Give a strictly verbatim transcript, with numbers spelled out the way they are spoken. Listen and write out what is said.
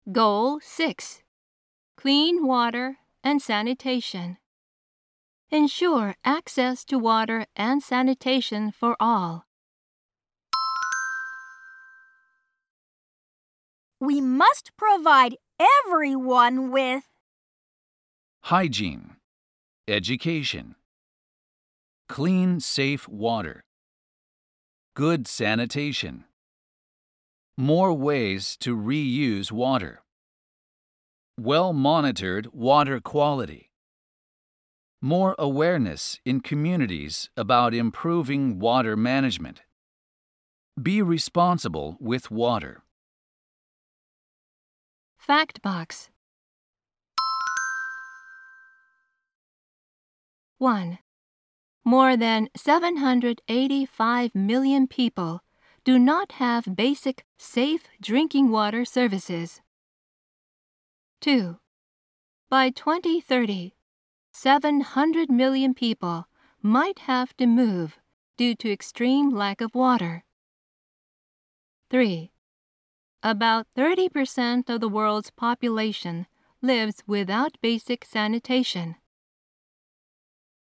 Goal six. Clean water and sanitation. Ensure access to water and sanitation for all. We must provide everyone with hygiene, education, clean, safe water, good sanitation, more ways to reuse water, well-monitored water quality, more awareness in communities about improving water management. Be responsible with water. Fact box. one. More than seven hundred eighty-five million people do not have basic, safe drinking water services. two. By twenty thirty, seven hundred million people might have to move due to extreme lack of water. three. About thirty percent of the world's population lives without basic sanitation.